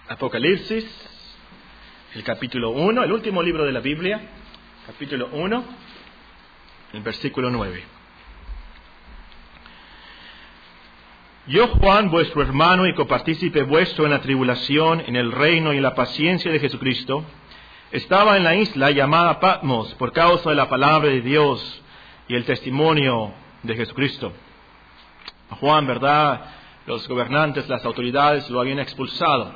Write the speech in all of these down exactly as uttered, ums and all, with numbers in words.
Apocalipsis, el capítulo uno, el último libro de la Biblia, capítulo uno, el versículo nueve. Yo, Juan, vuestro hermano y copartícipe vuestro en la tribulación, en el reino y en la paciencia de Jesucristo, estaba en la isla llamada Patmos por causa de la palabra de Dios y el testimonio de Jesucristo. A Juan, ¿verdad?, los gobernantes, las autoridades lo habían expulsado.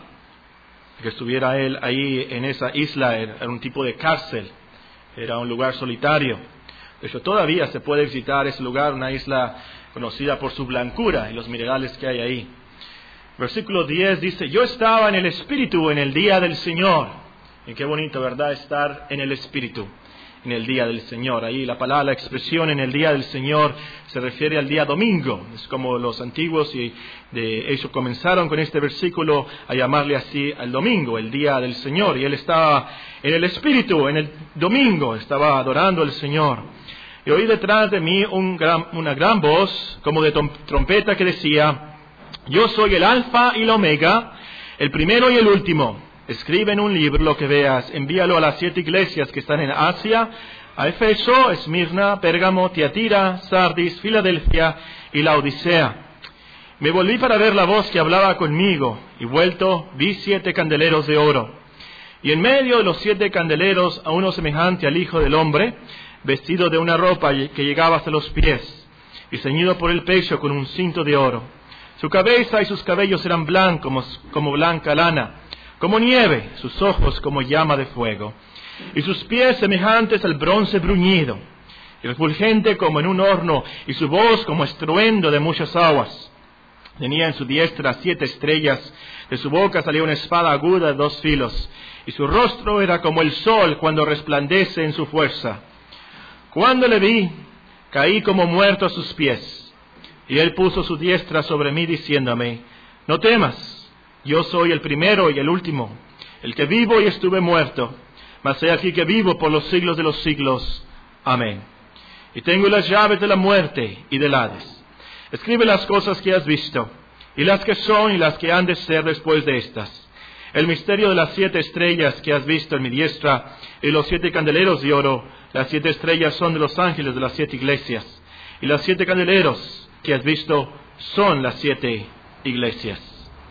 Que estuviera él ahí en esa isla era un tipo de cárcel, era un lugar solitario. De hecho, todavía se puede visitar ese lugar, una isla conocida por su blancura y los minerales que hay ahí. Versículo diez dice: yo estaba en el Espíritu en el día del Señor. Y qué bonito, ¿verdad?, estar en el Espíritu en el día del Señor. Ahí la palabra, la expresión en el día del Señor se refiere al día domingo. Es como los antiguos, y de ellos comenzaron con este versículo a llamarle así al domingo, el día del Señor. Y él estaba en el Espíritu en el domingo, estaba adorando al Señor. Y oí detrás de mí un gran, una gran voz, como de trompeta, que decía: yo soy el Alfa y el Omega, el primero y el último. Escribe en un libro lo que veas, envíalo a las siete iglesias que están en Asia, a Efeso, Esmirna, Pérgamo, Tiatira, Sardis, Filadelfia y la Odisea. Me volví para ver la voz que hablaba conmigo, y vuelto vi siete candeleros de oro. Y en medio de los siete candeleros a uno semejante al Hijo del Hombre, vestido de una ropa que llegaba hasta los pies, y ceñido por el pecho con un cinto de oro. Su cabeza y sus cabellos eran blancos como blanca lana, como nieve, sus ojos como llama de fuego, y sus pies semejantes al bronce bruñido, y refulgente como en un horno, y su voz como estruendo de muchas aguas. Tenía en su diestra siete estrellas, de su boca salía una espada aguda de dos filos, y su rostro era como el sol cuando resplandece en su fuerza. Cuando le vi, caí como muerto a sus pies, y él puso su diestra sobre mí diciéndome: no temas. Yo soy el primero y el último, el que vivo y estuve muerto, mas he aquí que vivo por los siglos de los siglos. Amén. Y tengo las llaves de la muerte y del Hades. Escribe las cosas que has visto, y las que son y las que han de ser después de estas. El misterio de las siete estrellas que has visto en mi diestra, y los siete candeleros de oro. Las siete estrellas son de los ángeles de las siete iglesias, y los siete candeleros que has visto son las siete iglesias.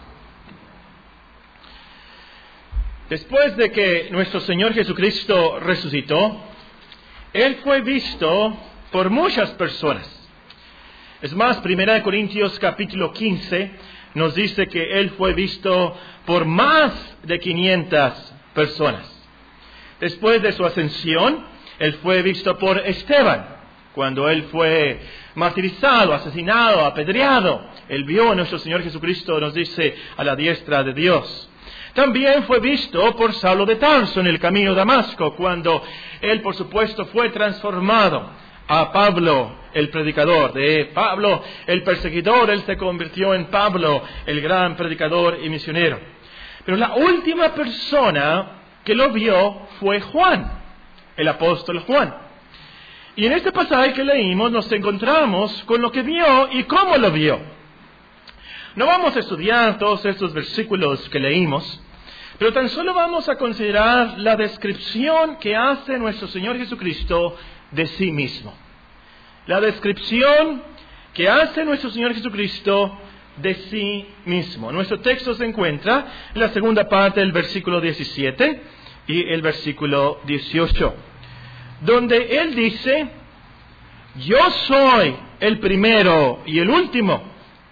Después de que nuestro Señor Jesucristo resucitó, Él fue visto por muchas personas. Es más, Primera de Corintios capítulo quince nos dice que Él fue visto por más de quinientas personas. Después de su ascensión, Él fue visto por Esteban. Cuando Él fue martirizado, asesinado, apedreado, Él vio a nuestro Señor Jesucristo, nos dice, a la diestra de Dios. También fue visto por Saulo de Tarso en el camino a Damasco, cuando él, por supuesto, fue transformado a Pablo, el predicador. De Pablo, el perseguidor, él se convirtió en Pablo, el gran predicador y misionero. Pero la última persona que lo vio fue Juan, el apóstol Juan. Y en este pasaje que leímos nos encontramos con lo que vio y cómo lo vio. No vamos a estudiar todos estos versículos que leímos, pero tan solo vamos a considerar la descripción que hace nuestro Señor Jesucristo de sí mismo. La descripción que hace nuestro Señor Jesucristo de sí mismo. Nuestro texto se encuentra en la segunda parte del versículo diecisiete y el versículo dieciocho, donde Él dice: yo soy el primero y el último,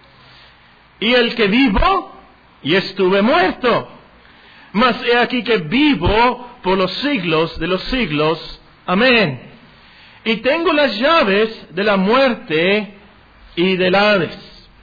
y el que vivo y estuve muerto, mas he aquí que vivo por los siglos de los siglos. Amén. Y tengo las llaves de la muerte y del Hades.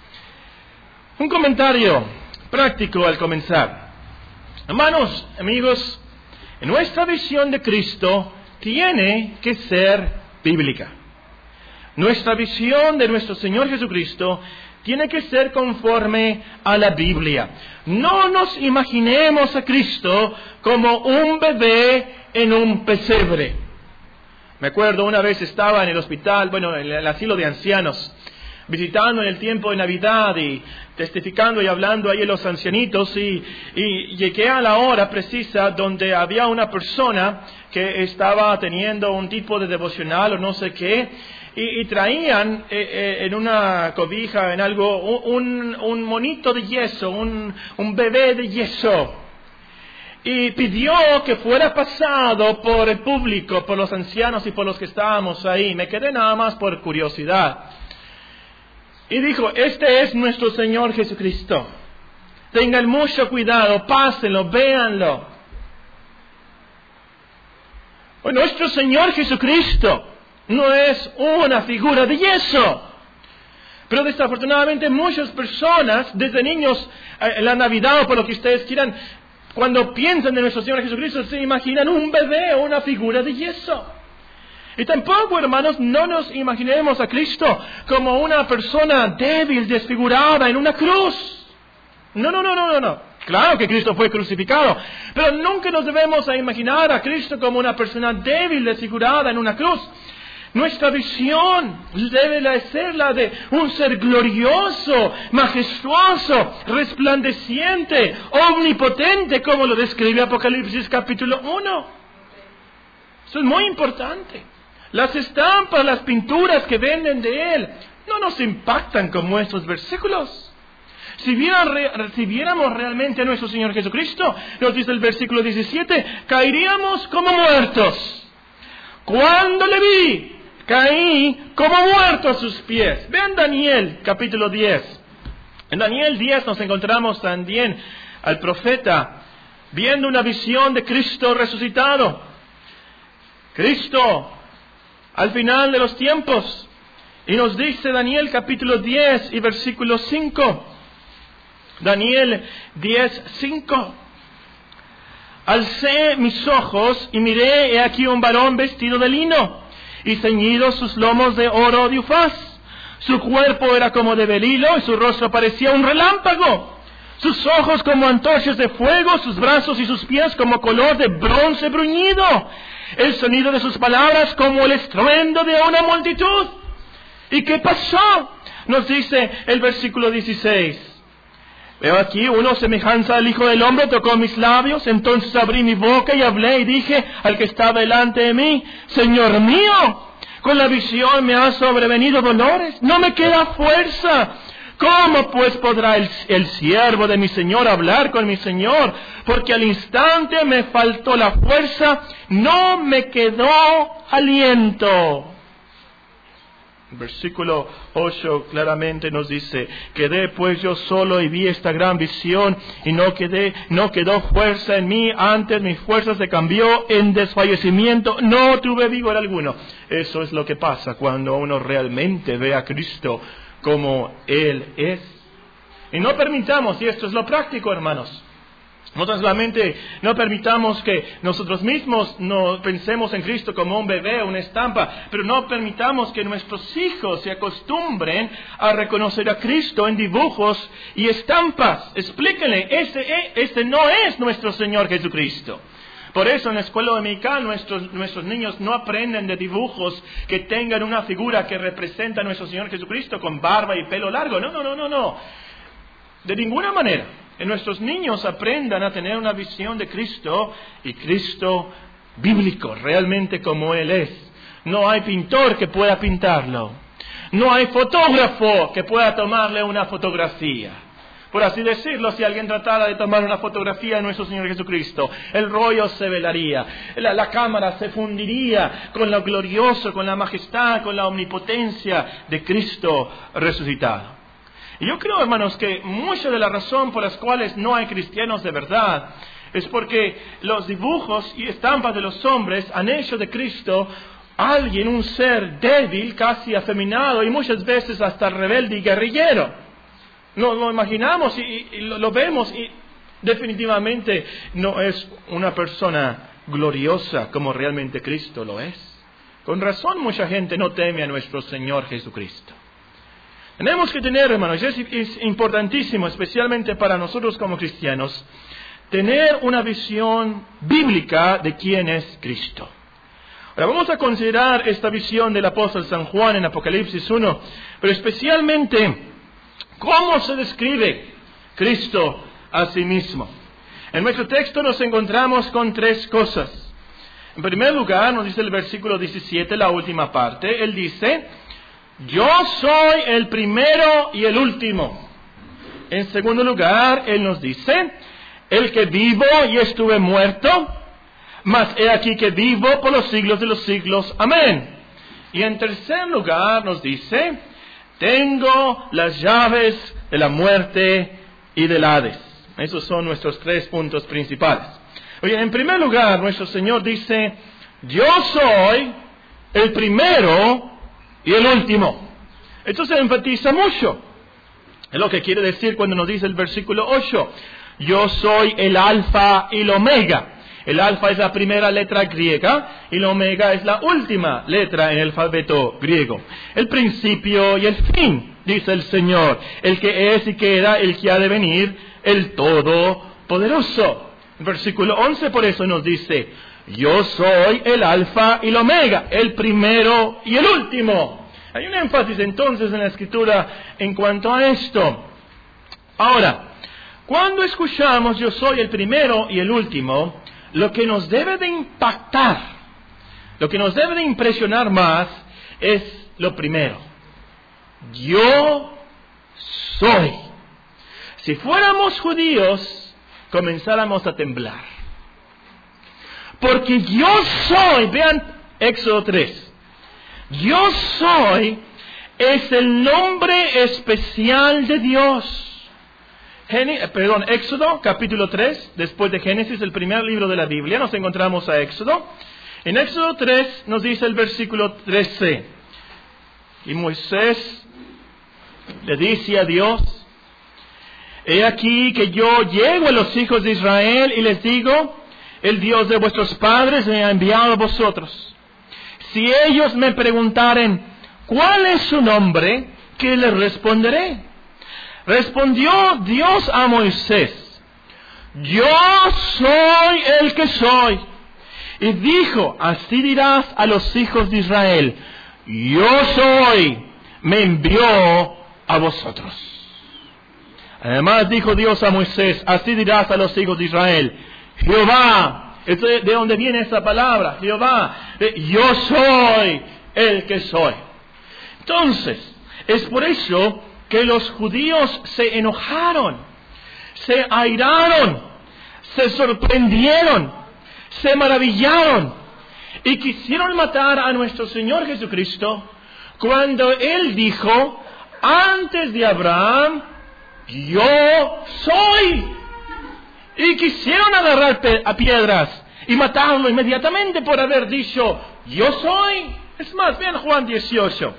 Un comentario práctico al comenzar. Hermanos, amigos, nuestra visión de Cristo tiene que ser bíblica. Nuestra visión de nuestro Señor Jesucristo tiene que ser conforme a la Biblia. No nos imaginemos a Cristo como un bebé en un pesebre. Me acuerdo una vez estaba en el hospital, bueno, en el asilo de ancianos, visitando en el tiempo de Navidad y testificando y hablando ahí a los ancianitos, y, y llegué a la hora precisa donde había una persona que estaba teniendo un tipo de devocional o no sé qué, y, y traían eh, eh, en una cobija, en algo, un, un monito de yeso, un, un bebé de yeso. Y pidió que fuera pasado por el público, por los ancianos y por los que estábamos ahí. Me quedé nada más por curiosidad. Y dijo, este es nuestro Señor Jesucristo. Tengan mucho cuidado, pásenlo, véanlo. Pues nuestro Señor Jesucristo no es una figura de yeso. Pero desafortunadamente muchas personas, desde niños, en la Navidad o por lo que ustedes quieran, cuando piensan en nuestro Señor Jesucristo, se imaginan un bebé o una figura de yeso. Y tampoco, hermanos, no nos imaginemos a Cristo como una persona débil, desfigurada en una cruz. No, no, no, no, no, no. Claro que Cristo fue crucificado, pero nunca nos debemos a imaginar a Cristo como una persona débil, desfigurada en una cruz. Nuestra visión debe ser la de un ser glorioso, majestuoso, resplandeciente, omnipotente, como lo describe Apocalipsis capítulo uno. Eso es muy importante. Las estampas, las pinturas que venden de Él, no nos impactan como estos versículos. Si, vieran, si viéramos realmente a nuestro Señor Jesucristo, nos dice el versículo diecisiete, caeríamos como muertos. Cuando le vi, caí como muerto a sus pies. Vean Daniel, capítulo diez. En Daniel diez nos encontramos también al profeta viendo una visión de Cristo resucitado. Cristo al final de los tiempos. Y nos dice Daniel, capítulo diez y versículo cinco. Daniel diez, cinco. Alcé mis ojos y miré, he aquí un varón vestido de lino y ceñidos sus lomos de oro de Ufaz. Su cuerpo era como de belilo y su rostro parecía un relámpago. Sus ojos como antorchas de fuego, sus brazos y sus pies como color de bronce bruñido. El sonido de sus palabras como el estruendo de una multitud. ¿Y qué pasó? Nos dice el versículo dieciséis. Veo aquí uno semejanza al Hijo del Hombre, tocó mis labios, entonces abrí mi boca y hablé y dije al que estaba delante de mí, Señor mío, con la visión me ha sobrevenido dolores, no me queda fuerza. ¿Cómo pues podrá el, el siervo de mi Señor hablar con mi Señor? Porque al instante me faltó la fuerza, no me quedó aliento. Versículo ocho claramente nos dice, quedé pues yo solo y vi esta gran visión y no quedé, no quedó fuerza en mí, antes mi fuerza se cambió en desfallecimiento, no tuve vigor alguno. Eso es lo que pasa cuando uno realmente ve a Cristo como Él es. Y no permitamos, y esto es lo práctico, hermanos, no solamente no permitamos que nosotros mismos no pensemos en Cristo como un bebé, una estampa, pero no permitamos que nuestros hijos se acostumbren a reconocer a Cristo en dibujos y estampas. Explíquenle, este, este no es nuestro Señor Jesucristo. Por eso en la escuela dominical nuestros, nuestros niños no aprenden de dibujos que tengan una figura que representa a nuestro Señor Jesucristo con barba y pelo largo. No, no, no, no, no. De ninguna manera. Que nuestros niños aprendan a tener una visión de Cristo y Cristo bíblico, realmente como Él es. No hay pintor que pueda pintarlo. No hay fotógrafo que pueda tomarle una fotografía. Por así decirlo, si alguien tratara de tomar una fotografía de nuestro Señor Jesucristo, el rollo se velaría, la, la cámara se fundiría con lo glorioso, con la majestad, con la omnipotencia de Cristo resucitado. Y yo creo, hermanos, que mucha de la razón por las cuales no hay cristianos de verdad es porque los dibujos y estampas de los hombres han hecho de Cristo alguien, un ser débil, casi afeminado y muchas veces hasta rebelde y guerrillero. Lo, lo imaginamos y, y lo, lo vemos y definitivamente no es una persona gloriosa como realmente Cristo lo es. Con razón mucha gente no teme a nuestro Señor Jesucristo. Tenemos que tener, hermanos, es, es importantísimo, especialmente para nosotros como cristianos, tener una visión bíblica de quién es Cristo. Ahora vamos a considerar esta visión del apóstol San Juan en Apocalipsis uno, pero especialmente cómo se describe Cristo a sí mismo. En nuestro texto nos encontramos con tres cosas. En primer lugar, nos dice el versículo diecisiete, la última parte, Él dice, yo soy el primero y el último. En segundo lugar, Él nos dice, el que vivo y estuve muerto, mas he aquí que vivo por los siglos de los siglos. Amén. Y en tercer lugar nos dice, tengo las llaves de la muerte y del Hades. Esos son nuestros tres puntos principales. Oye, en primer lugar, nuestro Señor dice, yo soy el primero y el último. Esto se enfatiza mucho. Es lo que quiere decir cuando nos dice el versículo ocho. Yo soy el alfa y el omega. El alfa es la primera letra griega y el omega es la última letra en el alfabeto griego. El principio y el fin, dice el Señor. El que es y que era, el que ha de venir, el Todopoderoso. El versículo once por eso nos dice, yo soy el alfa y el omega, el primero y el último. Hay un énfasis entonces en la Escritura en cuanto a esto. Ahora, cuando escuchamos yo soy el primero y el último, lo que nos debe de impactar, lo que nos debe de impresionar más es lo primero. Yo soy. Si fuéramos judíos, comenzáramos a temblar. Porque yo soy, vean Éxodo tres, yo soy es el nombre especial de Dios. Gen- perdón, Éxodo capítulo tres, después de Génesis, el primer libro de la Biblia, nos encontramos a Éxodo. En Éxodo tres nos dice el versículo trece, y Moisés le dice a Dios, he aquí que yo llego a los hijos de Israel y les digo, el Dios de vuestros padres me ha enviado a vosotros. Si ellos me preguntaren, ¿cuál es su nombre? ¿Qué les responderé? Respondió Dios a Moisés, yo soy el que soy. Y dijo, así dirás a los hijos de Israel, yo soy, me envió a vosotros. Además dijo Dios a Moisés, así dirás a los hijos de Israel, Jehová, ¿de dónde viene esa palabra? Jehová, yo soy el que soy. Entonces, es por eso que los judíos se enojaron, se airaron, se sorprendieron, se maravillaron y quisieron matar a nuestro Señor Jesucristo cuando Él dijo, antes de Abraham, yo soy. Y quisieron agarrar a piedras y matarlo inmediatamente por haber dicho, yo soy. Es más, vean Juan dieciocho.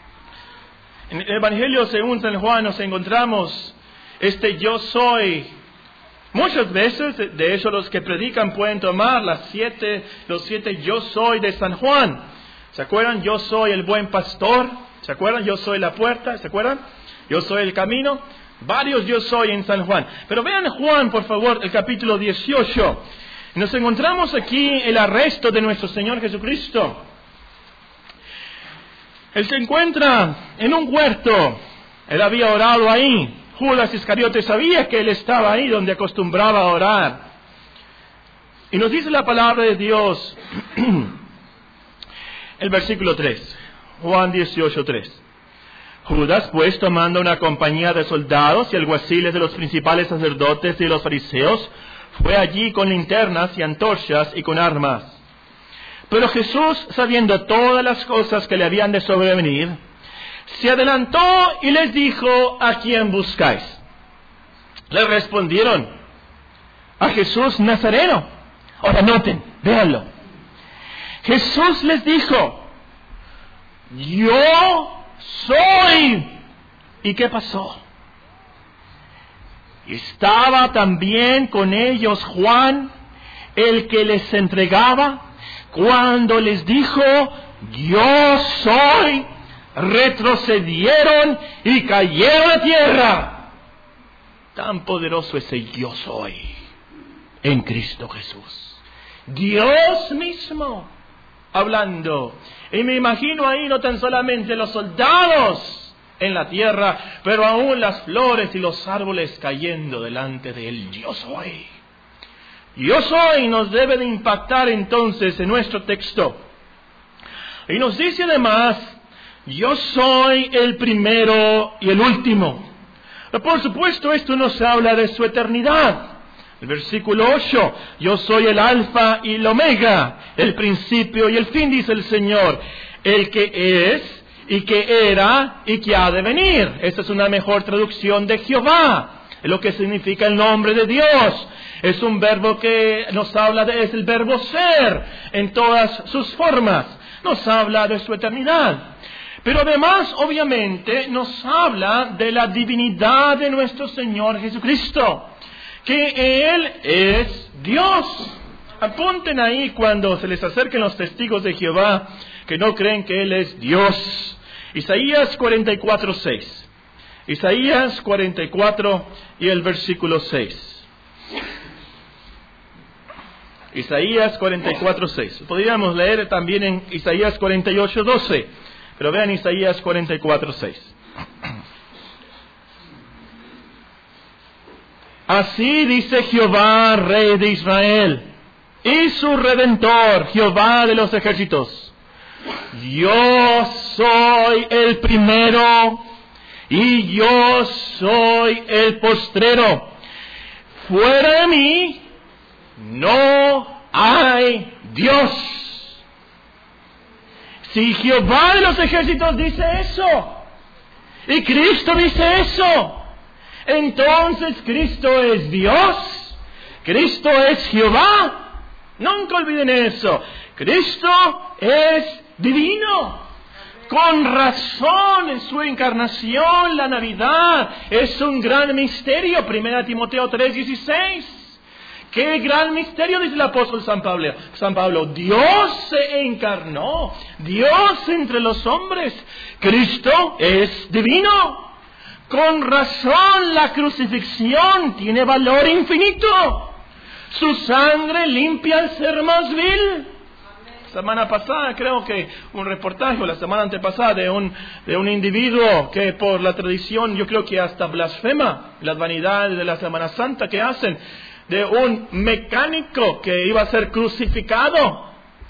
En el Evangelio según San Juan nos encontramos este yo soy. Muchas veces, de hecho, los que predican pueden tomar las siete, los siete yo soy de San Juan. ¿Se acuerdan? Yo soy el buen pastor. ¿Se acuerdan? Yo soy la puerta. ¿Se acuerdan? Yo soy el camino. Varios yo soy en San Juan. Pero vean Juan, por favor, el capítulo dieciocho. Nos encontramos aquí el arresto de nuestro Señor Jesucristo. Él se encuentra en un huerto. Él había orado ahí. Judas Iscariote sabía que él estaba ahí donde acostumbraba a orar. Y nos dice la palabra de Dios, el versículo tres, Juan dieciocho, tres. Judas, pues, tomando una compañía de soldados y alguaciles de los principales sacerdotes y de los fariseos, fue allí con linternas y antorchas y con armas. Pero Jesús, sabiendo todas las cosas que le habían de sobrevenir, se adelantó y les dijo, ¿a quién buscáis? Le respondieron, a Jesús Nazareno. Ahora noten, véanlo. Jesús les dijo, yo soy. ¿Y qué pasó? Estaba también con ellos Juan, el que les entregaba, cuando les dijo, yo soy, retrocedieron y cayeron a tierra. Tan poderoso es el yo soy en Cristo Jesús. Dios mismo hablando. Y me imagino ahí no tan solamente los soldados en la tierra, pero aún las flores y los árboles cayendo delante de él. Yo soy. Yo soy nos debe de impactar entonces en nuestro texto. Y nos dice además, yo soy el primero y el último. Por supuesto, esto nos habla de su eternidad. El versículo ocho, yo soy el alfa y el omega, el principio y el fin, dice el Señor, el que es y que era y que ha de venir. Esta es una mejor traducción de Jehová, es lo que significa el nombre de Dios. Es un verbo que nos habla de, es el verbo ser en todas sus formas. Nos habla de su eternidad. Pero además, obviamente, nos habla de la divinidad de nuestro Señor Jesucristo, que Él es Dios. Apunten ahí cuando se les acerquen los testigos de Jehová que no creen que Él es Dios. Isaías cuarenta y cuatro, seis. Isaías cuarenta y cuatro y el versículo seis. Isaías cuarenta y cuatro, seis. Podríamos leer también en Isaías cuarenta y ocho, doce. Pero vean Isaías cuarenta y cuatro, seis. Así dice Jehová, Rey de Israel, y su Redentor, Jehová de los ejércitos. Yo soy el primero y yo soy el postrero. Fuera de mí no hay Dios. Si Jehová de los ejércitos dice eso, y Cristo dice eso, entonces Cristo es Dios, Cristo es Jehová. Nunca olviden eso. Cristo es divino. Con razón en su encarnación, la Navidad es un gran misterio. Primera Timoteo tres, dieciséis. ¡Qué gran misterio!, dice el apóstol San Pablo. San Pablo, Dios se encarnó, Dios entre los hombres. Cristo es divino. Con razón la crucifixión tiene valor infinito. Su sangre limpia al ser más vil. La semana pasada creo que un reportaje, o la semana antepasada, de un, de un individuo que por la tradición yo creo que hasta blasfema las vanidades de la Semana Santa que hacen, de un mecánico que iba a ser crucificado.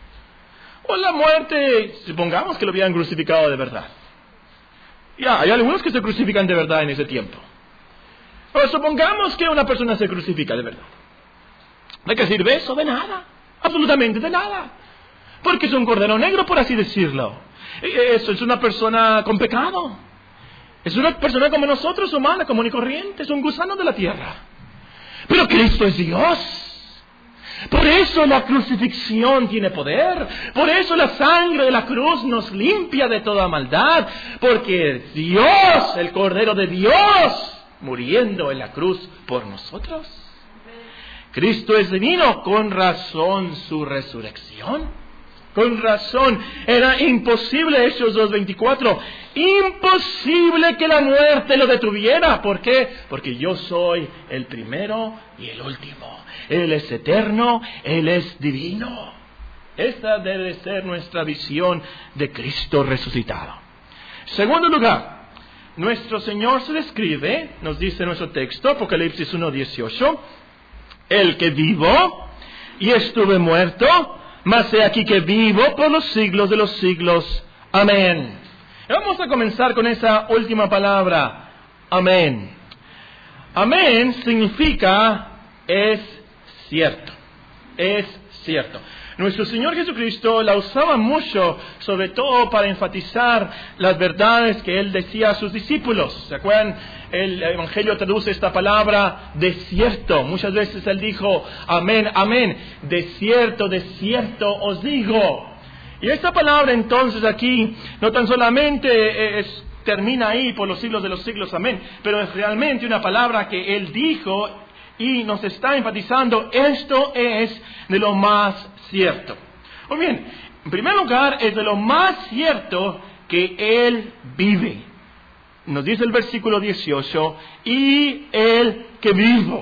O la muerte, supongamos que lo habían crucificado de verdad. Ya, hay algunos que se crucifican de verdad en ese tiempo. Pero supongamos que una persona se crucifica de verdad. ¿De qué sirve eso? De nada. Absolutamente de nada. Porque es un cordero negro, por así decirlo. Eso es una persona con pecado. Es una persona como nosotros, humana, común y corriente. Es un gusano de la tierra. Pero Cristo es Dios. Por eso la crucifixión tiene poder. Por eso la sangre de la cruz nos limpia de toda maldad. Porque Dios, el Cordero de Dios, muriendo en la cruz por nosotros. Cristo es divino. Con razón su resurrección. Con razón, era imposible, Hechos dos veinticuatro, imposible que la muerte lo detuviera. ¿Por qué? Porque yo soy el primero y el último. Él es eterno, Él es divino. Esta debe ser nuestra visión de Cristo resucitado. Segundo lugar, nuestro Señor se describe, nos dice nuestro texto, Apocalipsis uno dieciocho, el que vivo y estuve muerto, mas he aquí que vivo por los siglos de los siglos. Amén. Y vamos a comenzar con esa última palabra. Amén. Amén significa es cierto. Es cierto. Nuestro Señor Jesucristo la usaba mucho, sobre todo para enfatizar las verdades que Él decía a sus discípulos. ¿Se acuerdan? El Evangelio traduce esta palabra de cierto. Muchas veces Él dijo, amén, amén. De cierto, de cierto os digo. Y esta palabra entonces aquí no tan solamente es, termina ahí por los siglos de los siglos, amén, pero es realmente una palabra que Él dijo y nos está enfatizando, esto es de lo más cierto. Muy bien, en primer lugar, es de lo más cierto que Él vive. Nos dice el versículo dieciocho, y el que vivo.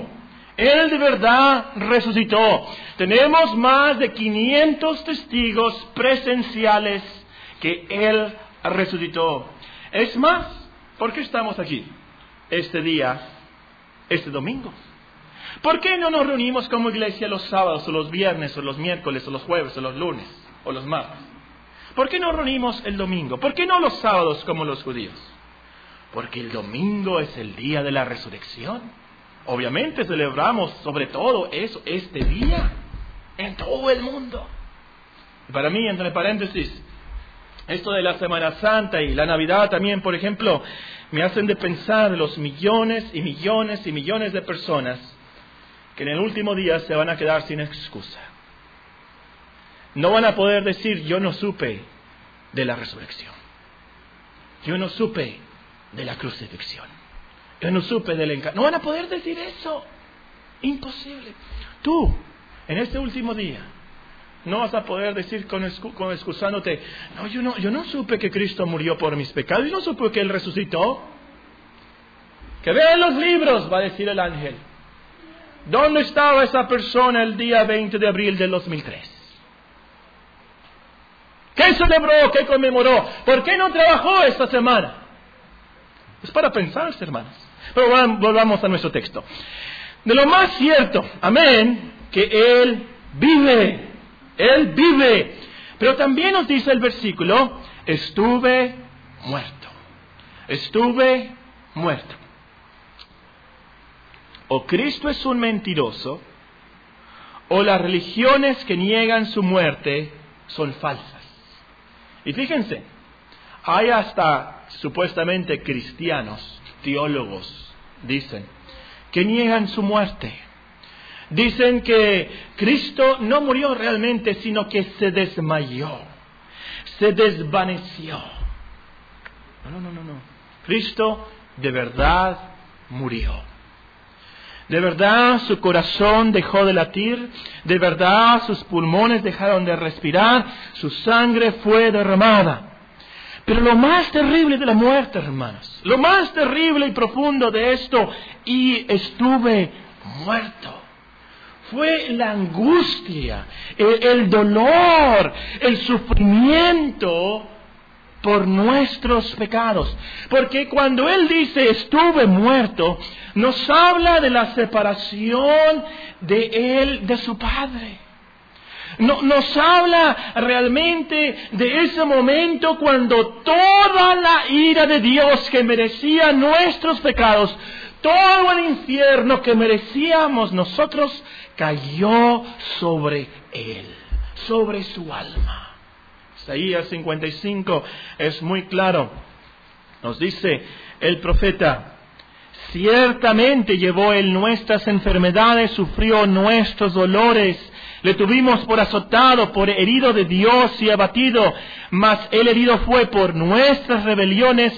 Él de verdad resucitó. Tenemos más de quinientos testigos presenciales que Él resucitó. Es más, ¿por qué estamos aquí este día, este domingo? ¿Por qué no nos reunimos como iglesia los sábados, o los viernes, o los miércoles, o los jueves, o los lunes, o los martes? ¿Por qué no reunimos el domingo? ¿Por qué no los sábados como los judíos? Porque el domingo es el día de la resurrección. Obviamente celebramos sobre todo eso, este día, en todo el mundo. Para mí, entre paréntesis, esto de la Semana Santa y la Navidad también, por ejemplo, me hacen de pensar los millones y millones y millones de personas que en el último día se van a quedar sin excusa. No van a poder decir, yo no supe de la resurrección. Yo no supe de la crucifixión. Yo no supe del encargo. No van a poder decir eso. Imposible. Tú, en este último día, no vas a poder decir con, excu- con excusándote, no yo, no, yo no supe que Cristo murió por mis pecados. Yo no supe que Él resucitó. Que vean los libros, va a decir el ángel. ¿Dónde estaba esa persona el día veinte de abril del dos mil tres? ¿Qué celebró? ¿Qué conmemoró? ¿Por qué no trabajó esta semana? Es para pensar, hermanos. Pero volvamos a nuestro texto. De lo más cierto, amén, que Él vive. Él vive. Pero también nos dice el versículo, estuve muerto. Estuve muerto. O Cristo es un mentiroso, o las religiones que niegan su muerte son falsas. Y fíjense, hay hasta supuestamente cristianos, teólogos, dicen, que niegan su muerte. Dicen que Cristo no murió realmente, sino que se desmayó, se desvaneció. No, no, no, no, no. Cristo de verdad murió. De verdad su corazón dejó de latir, de verdad sus pulmones dejaron de respirar, su sangre fue derramada. Pero lo más terrible de la muerte, hermanos, lo más terrible y profundo de esto, y estuve muerto, fue la angustia, el, el dolor, el sufrimiento por nuestros pecados. Porque cuando Él dice estuve muerto, nos habla de la separación de Él de su Padre. No, nos habla realmente de ese momento cuando toda la ira de Dios que merecía nuestros pecados, todo el infierno que merecíamos nosotros, cayó sobre Él, sobre su alma. Isaías cincuenta y cinco es muy claro. Nos dice el profeta, ciertamente llevó Él nuestras enfermedades, sufrió nuestros dolores. Le tuvimos por azotado, por herido de Dios y abatido, mas el herido fue por nuestras rebeliones,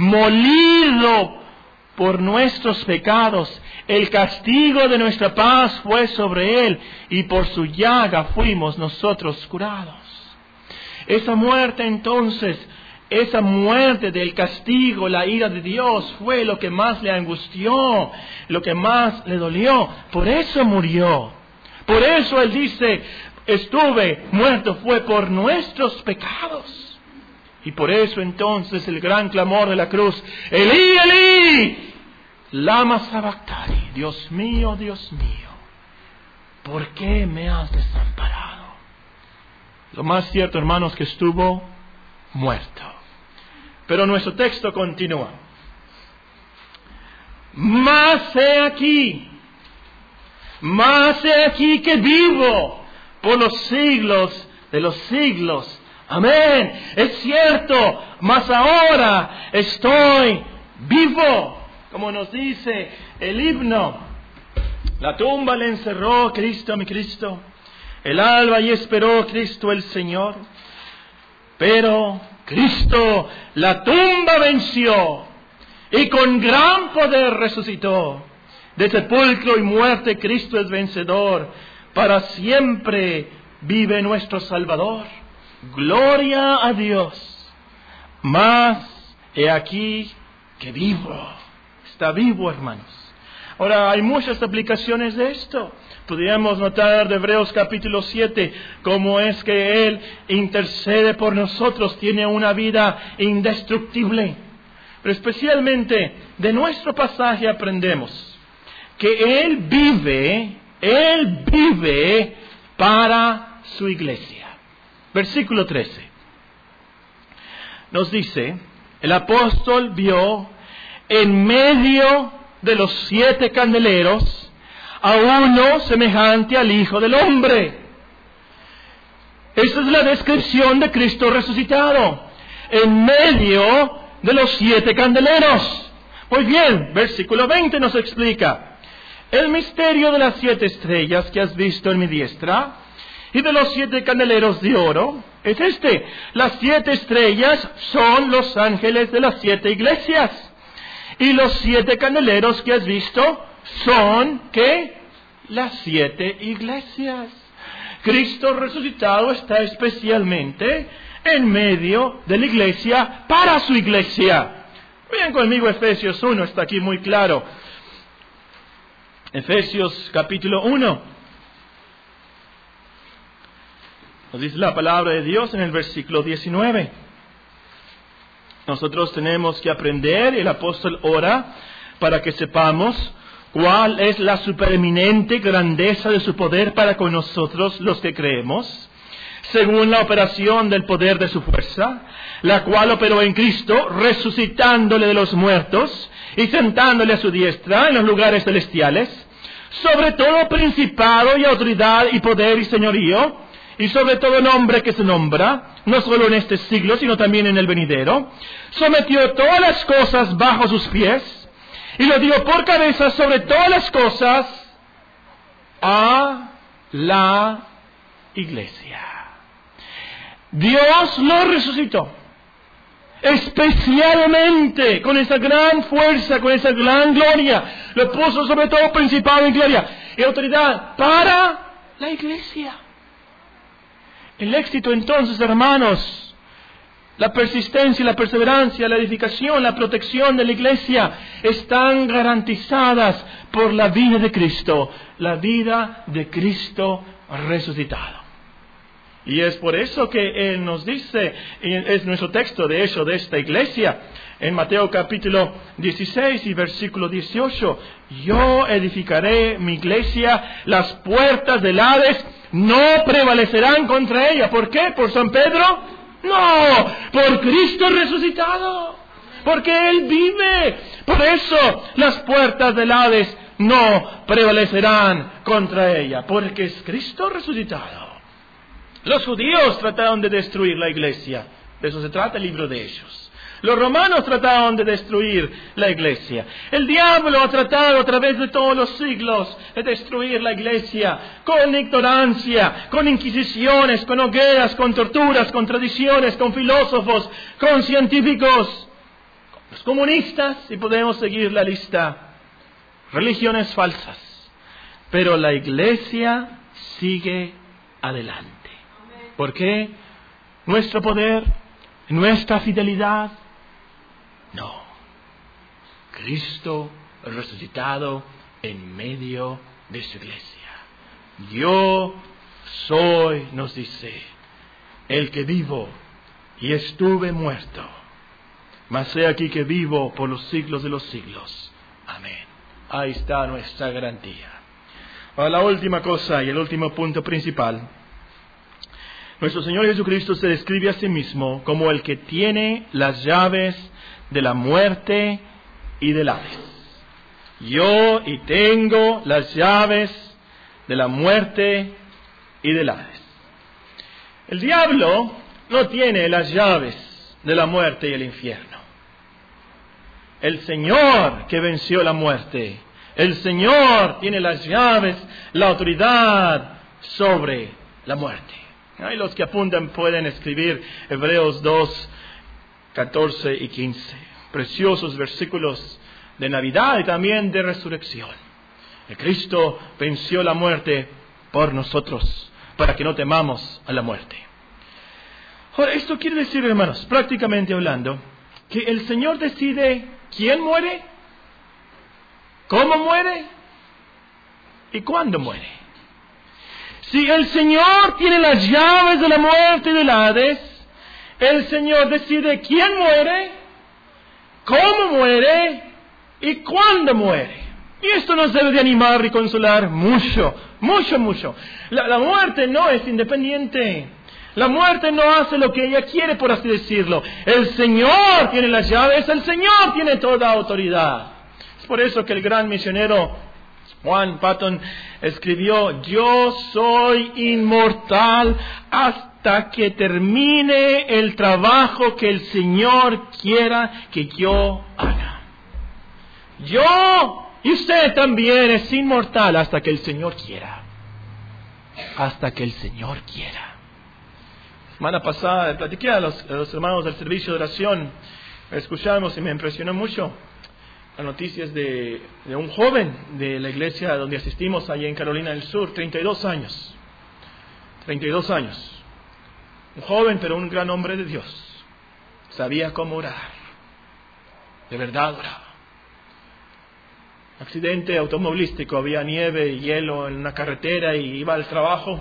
molido por nuestros pecados. El castigo de nuestra paz fue sobre Él, y por su llaga fuimos nosotros curados. Esa muerte entonces, esa muerte del castigo, la ira de Dios, fue lo que más le angustió, lo que más le dolió. Por eso murió. Por eso Él dice, estuve muerto, fue por nuestros pecados. Y por eso entonces el gran clamor de la cruz, Elí, Elí, lama sabactani, Dios mío, Dios mío, ¿por qué me has desamparado? Lo más cierto, hermanos, que estuvo muerto. Pero nuestro texto continúa. Mas he aquí, mas he aquí que vivo por los siglos de los siglos. Amén. Es cierto, mas ahora estoy vivo. Como nos dice el himno, la tumba le encerró Cristo, mi Cristo. El alba y esperó Cristo el Señor. Pero Cristo la tumba venció y con gran poder resucitó. De sepulcro y muerte Cristo es vencedor. Para siempre vive nuestro Salvador. Gloria a Dios. Mas he aquí que vivo. Está vivo, hermanos. Ahora, hay muchas aplicaciones de esto. Podríamos notar de Hebreos capítulo siete cómo es que Él intercede por nosotros, tiene una vida indestructible. Pero especialmente de nuestro pasaje aprendemos que Él vive, Él vive para su iglesia. Versículo trece. Nos dice, el apóstol vio en medio de los siete candeleros a uno semejante al Hijo del Hombre. Esa es la descripción de Cristo resucitado. En medio de los siete candeleros. Muy bien, versículo veinte nos explica. El misterio de las siete estrellas que has visto en mi diestra y de los siete candeleros de oro es este. Las siete estrellas son los ángeles de las siete iglesias. Y los siete candeleros que has visto son, ¿qué? Las siete iglesias. Cristo resucitado está especialmente en medio de la iglesia, para su iglesia. Vean conmigo Efesios uno, está aquí muy claro. Efesios capítulo uno. Nos dice la palabra de Dios en el versículo diecinueve. Nosotros tenemos que aprender, el apóstol ora para que sepamos cuál es la supereminente grandeza de su poder para con nosotros los que creemos, según la operación del poder de su fuerza, la cual operó en Cristo, resucitándole de los muertos y sentándole a su diestra en los lugares celestiales, sobre todo principado y autoridad y poder y señorío, y sobre todo nombre que se nombra, no solo en este siglo, sino también en el venidero, sometió todas las cosas bajo sus pies, y lo dio por cabeza sobre todas las cosas a la iglesia. Dios lo resucitó, especialmente con esa gran fuerza, con esa gran gloria. Lo puso sobre todo principado y gloria y autoridad para la iglesia. El éxito entonces, hermanos, la persistencia, la perseverancia, la edificación, la protección de la iglesia están garantizadas por la vida de Cristo, la vida de Cristo resucitado. Y es por eso que Él nos dice, es nuestro texto de hecho de esta iglesia, en Mateo capítulo dieciséis y versículo dieciocho, yo edificaré mi iglesia, las puertas del Hades no prevalecerán contra ella. ¿Por qué? ¿Por San Pedro? No, por Cristo resucitado, porque Él vive. Por eso las puertas del Hades no prevalecerán contra ella, porque es Cristo resucitado. Los judíos trataron de destruir la iglesia, de eso se trata el libro de Hechos. Los romanos trataron de destruir la iglesia. El diablo ha tratado a través de todos los siglos de destruir la iglesia con ignorancia, con inquisiciones, con hogueras, con torturas, con tradiciones, con filósofos, con científicos, con los comunistas, y podemos seguir la lista. Religiones falsas. Pero la iglesia sigue adelante. ¿Por qué? ¿Nuestro poder? ¿Nuestra fidelidad? No. Cristo resucitado en medio de su iglesia. Yo soy, nos dice, el que vivo y estuve muerto, mas he aquí que vivo por los siglos de los siglos. Amén. Ahí está nuestra garantía. Ahora la última cosa y el último punto principal. Nuestro Señor Jesucristo se describe a sí mismo como el que tiene las llaves de la muerte y del Hades. Yo y tengo las llaves de la muerte y del Hades. El diablo no tiene las llaves de la muerte y el infierno. El Señor que venció la muerte, el Señor tiene las llaves, la autoridad sobre la muerte. Y los que apuntan pueden escribir Hebreos dos, catorce y quince. Preciosos versículos de Navidad y también de resurrección. El Cristo venció la muerte por nosotros, para que no temamos a la muerte. Ahora, esto quiere decir, hermanos, prácticamente hablando, que el Señor decide quién muere, ¿Cómo muere? ¿Y cuándo muere? Si el Señor tiene las llaves de la muerte y del Hades, el Señor decide quién muere, cómo muere y cuándo muere. Y esto nos debe de animar y consolar mucho, mucho, mucho. La, la muerte no es independiente. La muerte no hace lo que ella quiere, por así decirlo. El Señor tiene las llaves, el Señor tiene toda autoridad. Es por eso que el gran misionero Juan Patton escribió: yo soy inmortal hasta que termine el trabajo que el Señor quiera que yo haga. Yo y usted también es inmortal hasta que el Señor quiera. Hasta que el Señor quiera. La semana pasada platiqué a los, a los hermanos del servicio de oración. Escuchamos y me impresionó mucho las noticias de, de un joven de la iglesia donde asistimos allá en Carolina del Sur, treinta y dos años. treinta y dos años. Un joven, pero un gran hombre de Dios. Sabía cómo orar. De verdad oraba. Accidente automovilístico, había nieve y hielo en una carretera y iba al trabajo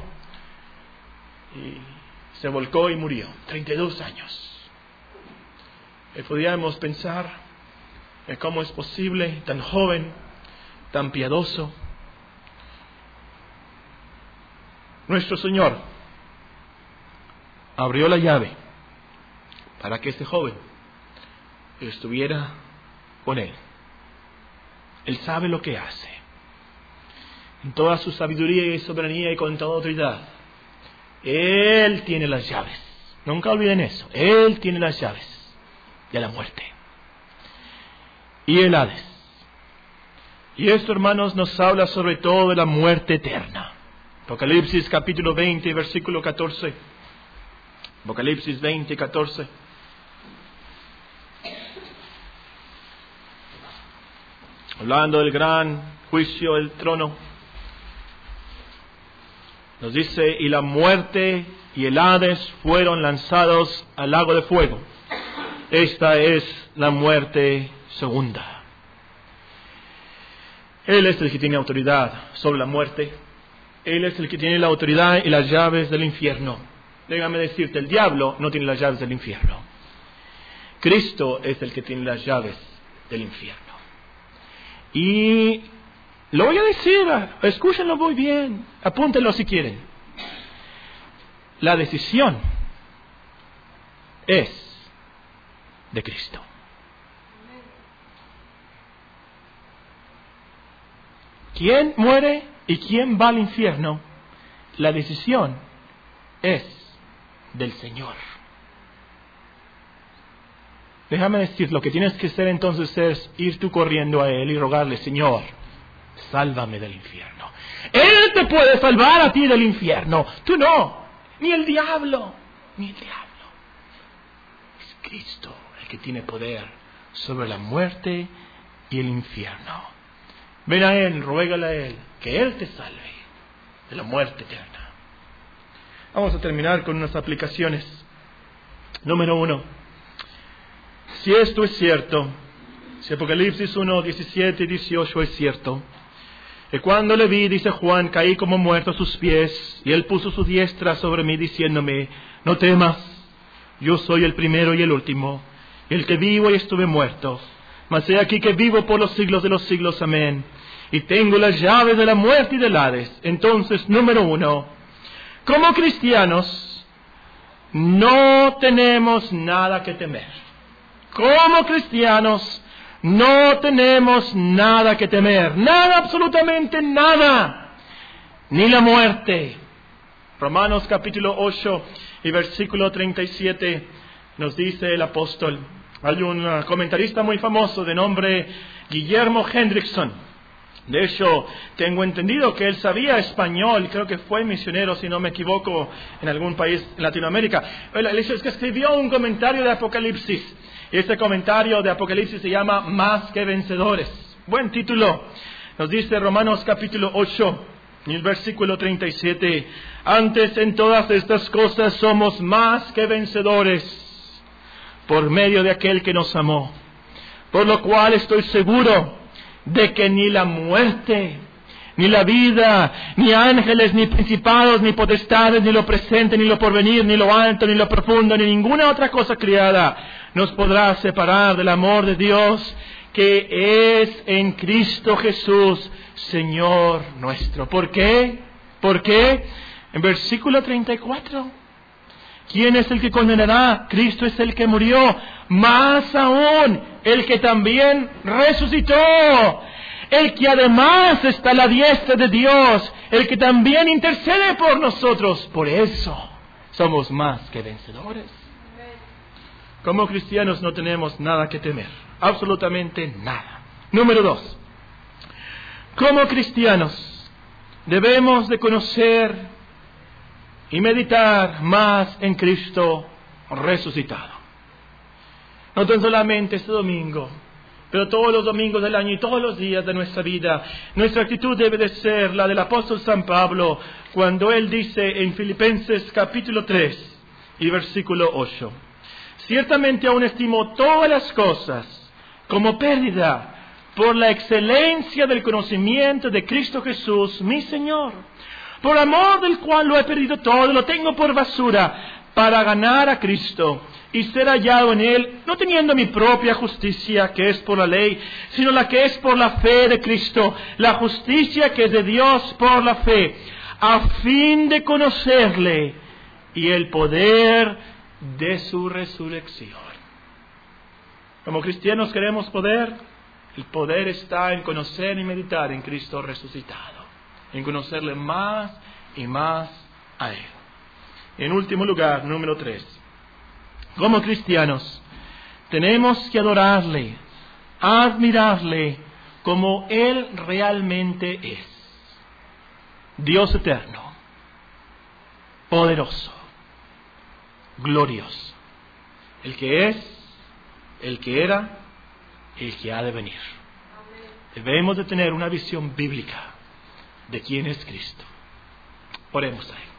y se volcó y murió. treinta y dos años. Y podíamos pensar en cómo es posible, tan joven, tan piadoso. Nuestro Señor abrió la llave para que este joven estuviera con Él. Él sabe lo que hace. En toda su sabiduría y soberanía y con toda autoridad, Él tiene las llaves. Nunca olviden eso. Él tiene las llaves de la muerte y el Hades. Y esto, hermanos, nos habla sobre todo de la muerte eterna. Apocalipsis capítulo veinte, versículo catorce. Apocalipsis veinte, catorce. Hablando del gran juicio del trono, nos dice: y la muerte y el Hades fueron lanzados al lago de fuego. Esta es la muerte segunda. Él es el que tiene autoridad sobre la muerte. Él es el que tiene la autoridad y las llaves del infierno. Déjame decirte, el diablo no tiene las llaves del infierno. Cristo es el que tiene las llaves del infierno. Y lo voy a decir, escúchenlo muy bien, apúntenlo si quieren. La decisión es de Cristo. ¿Quién muere y quién va al infierno? La decisión es del Señor. Déjame decir, lo que tienes que hacer entonces es ir tú corriendo a Él y rogarle: Señor, sálvame del infierno. Él te puede salvar a ti del infierno. Tú no, ni el diablo, ni el diablo. Es Cristo el que tiene poder sobre la muerte y el infierno. Ven a Él, ruégale a Él, que Él te salve de la muerte eterna. Vamos a terminar con unas aplicaciones. Número uno. Si esto es cierto, si Apocalipsis uno, diecisiete y dieciocho es cierto, y cuando le vi, dice Juan, caí como muerto a sus pies, y Él puso su diestra sobre mí, diciéndome: no temas, yo soy el primero y el último, el que vivo y estuve muerto, mas he aquí que vivo por los siglos de los siglos, amén, y tengo las llaves de la muerte y del Hades. Entonces, número uno, como cristianos, no tenemos nada que temer. Como cristianos, no tenemos nada que temer. Nada, absolutamente nada. Ni la muerte. Romanos capítulo ocho y versículo treinta y siete nos dice el apóstol. Hay un comentarista muy famoso de nombre Guillermo Hendrickson. De hecho, tengo entendido que él sabía español, creo que fue misionero, si no me equivoco, en algún país de Latinoamérica. El hecho es que escribió un comentario de Apocalipsis. Este comentario de Apocalipsis se llama Más que Vencedores. Buen título. Nos dice Romanos capítulo ocho, y el versículo treinta y siete. Antes en todas estas cosas somos más que vencedores por medio de aquel que nos amó. Por lo cual estoy seguro de que ni la muerte, ni la vida, ni ángeles, ni principados, ni potestades, ni lo presente, ni lo porvenir, ni lo alto, ni lo profundo, ni ninguna otra cosa criada nos podrá separar del amor de Dios que es en Cristo Jesús, Señor nuestro. ¿Por qué? ¿Por qué? En versículo treinta y cuatro. ¿Quién es el que condenará? Cristo es el que murió, más aún el que también resucitó, el que además está a la diestra de Dios, el que también intercede por nosotros. Por eso somos más que vencedores. Como cristianos no tenemos nada que temer, absolutamente nada. Número dos, como cristianos debemos de conocer y meditar más en Cristo resucitado. No tan solamente este domingo, pero todos los domingos del año y todos los días de nuestra vida. Nuestra actitud debe de ser la del apóstol San Pablo, cuando él dice en Filipenses capítulo tres y versículo ocho: ciertamente aún estimo todas las cosas como pérdida por la excelencia del conocimiento de Cristo Jesús, mi Señor, por amor del cual lo he perdido todo, lo tengo por basura, para ganar a Cristo y ser hallado en Él, no teniendo mi propia justicia, que es por la ley, sino la que es por la fe de Cristo, la justicia que es de Dios por la fe, a fin de conocerle y el poder de su resurrección. Como cristianos queremos poder. El poder está en conocer y meditar en Cristo resucitado, en conocerle más y más a Él. En último lugar, número tres, como cristianos tenemos que adorarle, admirarle como Él realmente es: Dios eterno, poderoso, glorioso, el que es, el que era, el que ha de venir. Debemos de tener una visión bíblica de quién es Cristo. Oremos a Él.